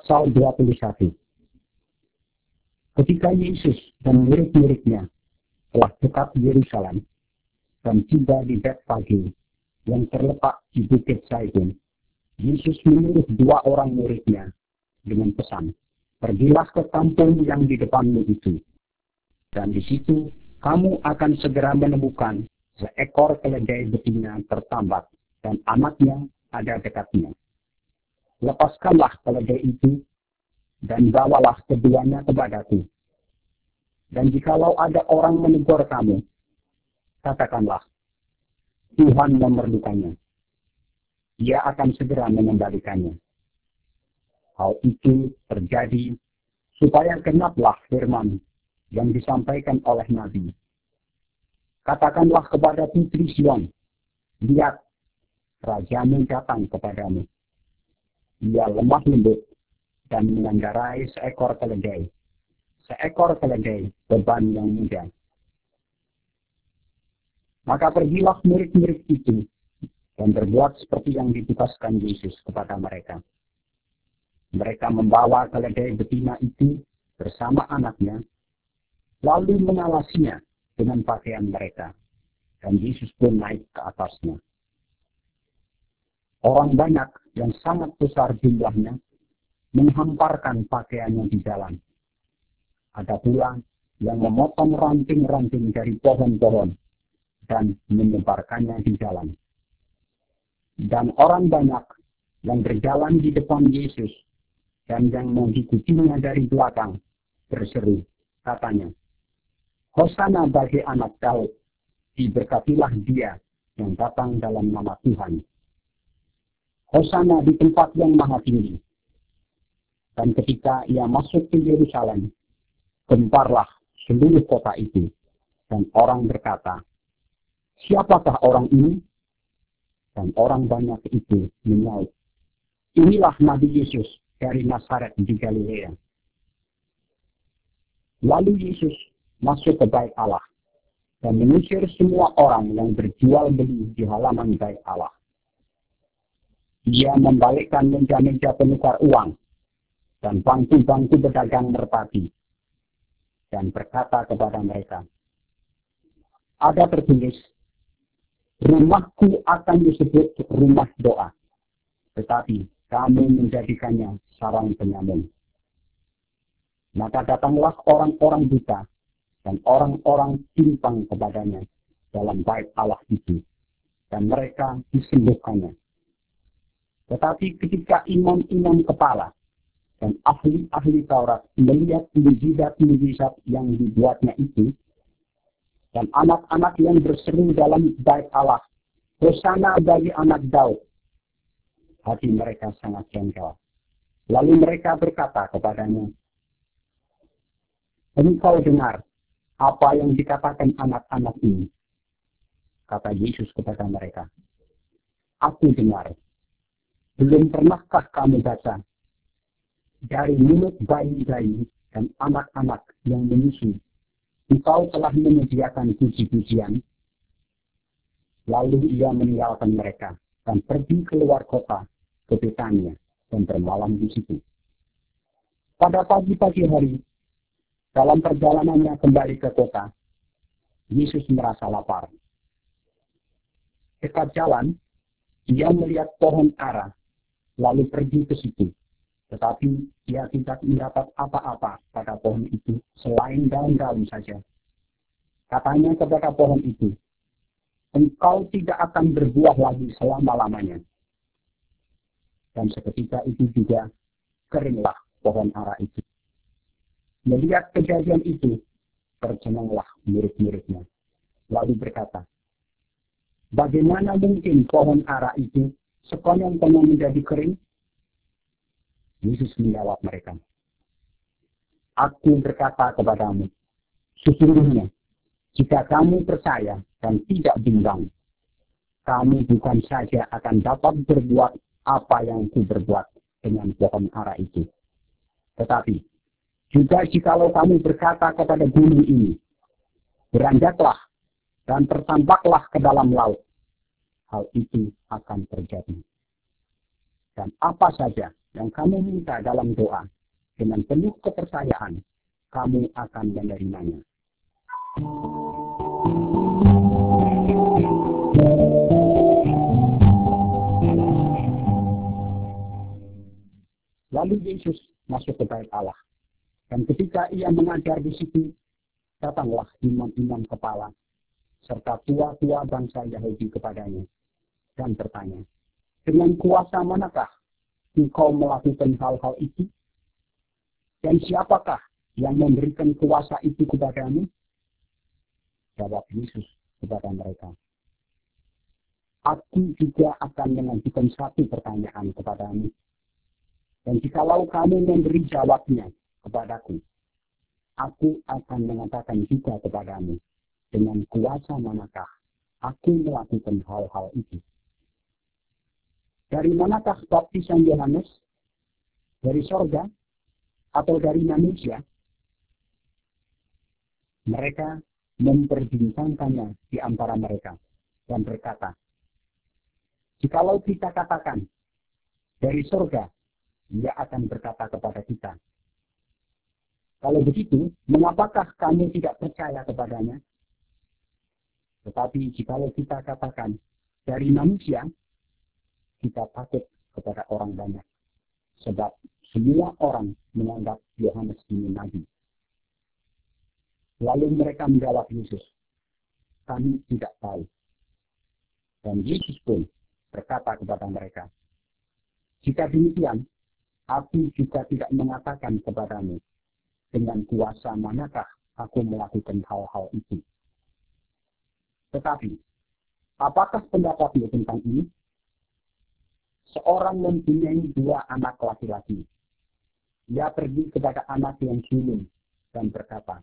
Pasal 21. Ketika Yesus dan murid-muridnya telah dekat Yerusalem dan tiba di Betfage yang terletak di Bukit Zaitun, Yesus menyuruh 2 orang muridnya dengan pesan, "Pergilah ke kampung yang di depanmu itu, dan di situ kamu akan segera menemukan seekor keledai betina tertambat dan anaknya ada dekatnya. Lepaskanlah keledai itu dan bawalah keduanya kepadaku. Dan jikalau ada orang menegur kamu, katakanlah, Tuhan memerlukannya. Dia akan segera mengembalikannya." Hal itu terjadi supaya genaplah firman yang disampaikan oleh Nabi. "Katakanlah kepada putri Sion, lihat, rajamu datang kepadamu. Ia lemah lembut dan mengendarai seekor keledai beban yang mudah." Maka pergilah murid-murid itu dan berbuat seperti yang ditugaskan Yesus kepada mereka. Mereka membawa keledai betina itu bersama anaknya, lalu mengalasinya dengan pakaian mereka, dan Yesus pun naik ke atasnya. Orang banyak yang sangat besar jumlahnya menghamparkan pakaiannya di jalan. Ada pula yang memotong ranting-ranting dari pohon-pohon dan menyebarkannya di jalan. Dan orang banyak yang berjalan di depan Yesus dan yang mengikutinya dari belakang berseru, katanya, "Hosana bagi anak Daud, diberkatilah dia yang datang dalam nama Tuhan. Hosana di tempat yang maha tinggi." Dan ketika ia masuk ke Yerusalem, gemparlah seluruh kota itu, dan orang berkata, "Siapakah orang ini?" Dan orang banyak itu menyaut, "Inilah Nabi Yesus dari Nazaret di Galilea." Lalu Yesus masuk ke bait Allah dan mengusir semua orang yang berjual beli di halaman bait Allah. Ia membalikkan meja-meja penukar uang dan bangku-bangku pedagang merpati, dan berkata kepada mereka, "Ada tertulis, rumahku akan disebut rumah doa, tetapi kamu menjadikannya sarang penyamun." Maka datanglah orang-orang buta dan orang-orang timpang kepadanya dalam bait Allah itu, dan mereka disembuhkannya. Tetapi ketika imam-imam kepala dan ahli-ahli Taurat melihat mujizat-mujizat yang dibuatnya itu, dan anak-anak yang berseru dalam bait Allah, "Hosana bagi anak Daud," hati mereka sangat jengkel. Lalu mereka berkata kepadanya, "Engkau dengar apa yang dikatakan anak-anak ini?" Kata Yesus kepada mereka, "Aku dengar. Belum pernahkah kamu baca, dari mulut bayi-bayi dan anak-anak yang menyusui, Engkau telah menyediakan puji-pujian?" Lalu ia meninggalkan mereka dan pergi keluar kota ke Betania dan bermalam di situ. Pada pagi-pagi hari, dalam perjalanannya kembali ke kota, Yesus merasa lapar. Dekat jalan, ia melihat pohon ara, lalu pergi ke situ. Tetapi ia tidak mendapat apa-apa pada pohon itu selain daun-daun saja. Katanya kepada pohon itu, "Engkau tidak akan berbuah lagi selama-lamanya." Dan seketika itu juga keringlah pohon ara itu. Melihat kejadian itu, tercenanglah murid-muridnya, lalu berkata, "Bagaimana mungkin pohon ara itu sekonyong-konyong menjadi kering?" Yesus menjawab mereka, "Aku berkata kepadamu, sesungguhnya, jika kamu percaya dan tidak bimbang, kamu bukan saja akan dapat berbuat apa yang ku berbuat dengan pohon ara itu, tetapi juga jikalau kamu berkata kepada gunung ini, beranjaklah dan tertampaklah ke dalam laut, hal itu akan terjadi. Dan apa saja yang kamu minta dalam doa, dengan penuh kepercayaan, kamu akan menerimanya. Lalu Yesus masuk ke bait Allah. Dan ketika ia mengajar di situ, datanglah imam-imam kepala, serta tua-tua bangsa Yahudi kepadanya, dan bertanya, dengan kuasa manakah engkau melakukan hal-hal itu? Dan siapakah yang memberikan kuasa itu kepadamu? Jawab Yesus kepada mereka, aku juga akan mengajukan satu pertanyaan kepadamu. Dan jikalau kamu memberi jawabnya kepadaku, aku akan mengatakan juga kepadamu, dengan kuasa manakah aku melakukan hal-hal itu. Dari manakah baptisan Yohanes? Dari sorga atau dari manusia? Mereka memperbincangkannya di antara mereka dan berkata, jikalau kita katakan dari sorga, dia akan berkata kepada kita, kalau begitu, mengapakah kamu tidak percaya kepadanya? Tetapi jikalau kita katakan dari manusia, kita takut kepada orang banyak, sebab semua orang menganggap Yohanes ini nabi. Lalu mereka menjawab Yesus, kami tidak tahu. Dan Yesus pun berkata kepada mereka, jika demikian, aku juga tidak mengatakan kepadamu, dengan kuasa manakah aku melakukan hal-hal itu. Tetapi, apakah pendapatmu tentang ini? Seorang mempunyai 2 anak laki-laki. Ia pergi kepada anak yang sulung dan berkata,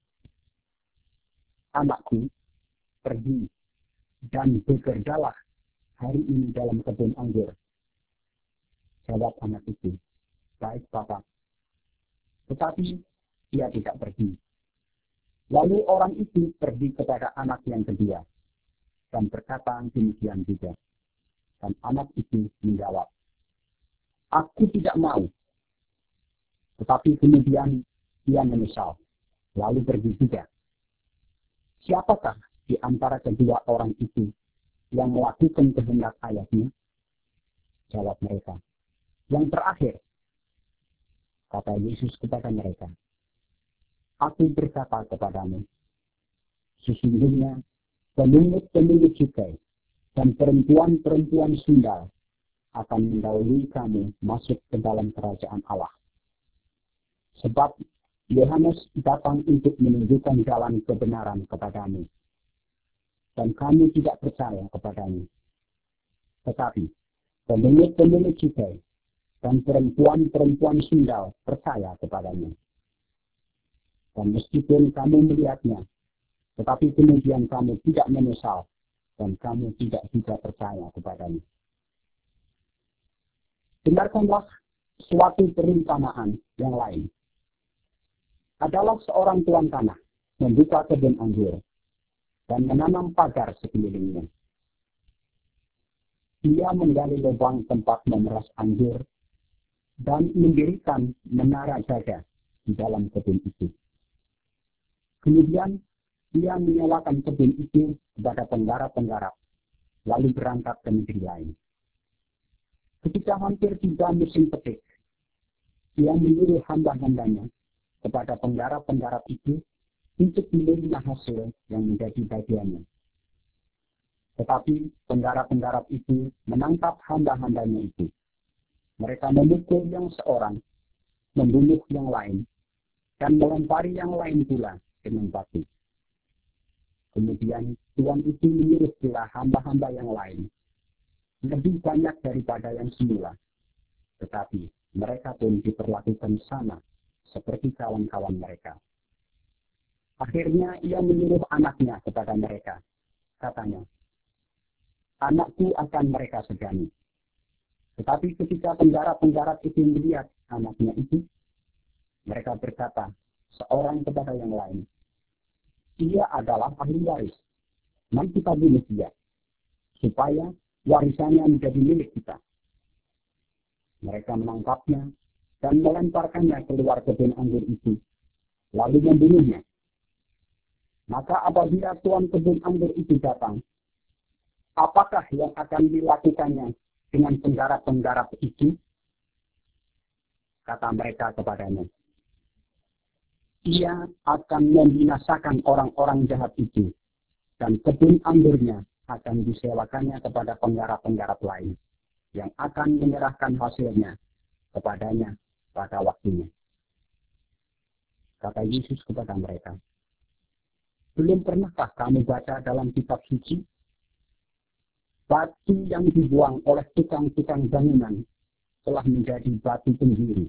anakku, pergi dan bekerjalah hari ini dalam kebun anggur. Jawab anak itu, baik Bapak. Tetapi ia tidak pergi. Lalu orang itu pergi kepada anak yang kedua dan berkata demikian juga. Dan anak itu menjawab, aku tidak mau. Tetapi kemudian ia menyesal, lalu pergi juga. Siapakah di antara kedua orang itu yang melakukan kehendak ayahnya? Jawab mereka, yang terakhir. Kata Yesus kepada mereka, aku berkata kepadamu, sesungguhnya pemungut-pemungut cukai dan perempuan-perempuan sundal akan mendahului kamu masuk ke dalam kerajaan Allah. Sebab Yohanes datang untuk menunjukkan jalan kebenaran kepadamu, dan kamu tidak percaya kepadanya. Tetapi pemungut-pemungut cukai dan perempuan-perempuan sundal percaya kepadanya. Dan meskipun kamu melihatnya, tetapi kemudian kamu tidak menyesal, dan kamu tidak juga percaya kepadanya. Dengarkanlah suatu perumpamaan yang lain. Adalah seorang tuan tanah membuka kebun anggur dan menanam pagar sekelilingnya. Ia menggali lubang tempat memeras anggur dan mendirikan menara jaga di dalam kebun itu. Kemudian ia menyewakan kebun itu kepada penggarap-penggarap, lalu berangkat ke negeri lain. Ketika hampir tiba musim petik, ia menyuruh hamba-hambanya kepada penggarap-penggarap itu untuk menerima hasil yang menjadi bagiannya. Tetapi penggarap-penggarap itu menangkap hamba-hambanya itu. Mereka memukul yang seorang, membunuh yang lain, dan melempari yang lain pula dengan batu. Kemudian tuan itu menyuruh pula hamba-hamba yang lain, lebih banyak daripada yang semula. Tetapi mereka pun diperlakukan sama seperti kawan-kawan mereka. Akhirnya ia menyuruh anaknya kepada mereka. Katanya, anakku akan mereka segani. Tetapi ketika penggarap-penggarap itu melihat anaknya itu, mereka berkata seorang kepada yang lain, ia adalah ahli waris. Mari kita bunuh dia, supaya warisannya menjadi milik kita. Mereka menangkapnya dan melemparkannya keluar kebun anggur itu, lalu membunuhnya. Maka apabila tuan kebun anggur itu datang, apakah yang akan dilakukannya dengan penggarap-penggarap itu? Kata mereka kepadanya, ia akan membinasakan orang-orang jahat itu, dan kebun anggurnya akan disewakannya kepada penggarap-penggarap lain, yang akan menyerahkan hasilnya kepadanya pada waktunya. Kata Yesus kepada mereka, belum pernahkah kamu baca dalam kitab suci? Batu yang dibuang oleh tukang-tukang bangunan telah menjadi batu pendiri.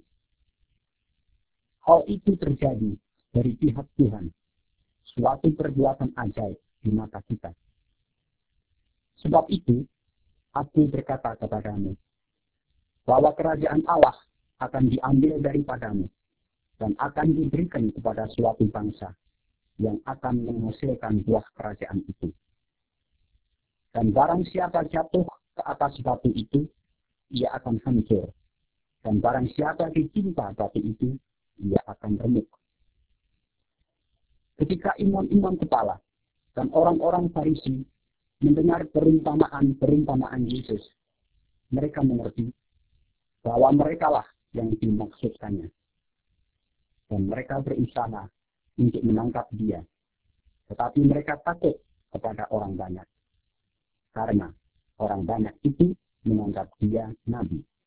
Hal itu terjadi dari pihak Tuhan, suatu perbuatan ajaib di mata kita. Sebab itu, aku berkata kepadamu, bahwa kerajaan Allah akan diambil daripadamu, dan akan diberikan kepada suatu bangsa, yang akan menghasilkan buah kerajaan itu. Dan barang siapa jatuh ke atas batu itu, ia akan hancur. Dan barang siapa ditimpa batu itu, ia akan remuk. Ketika imam-imam kepala dan orang-orang Farisi mendengar perumpamaan Yesus, mereka mengerti bahwa merekalah yang dimaksudkannya. Dan mereka berusaha untuk menangkap dia. Tetapi mereka takut kepada orang banyak. Karena orang banyak itu menganggap dia nabi.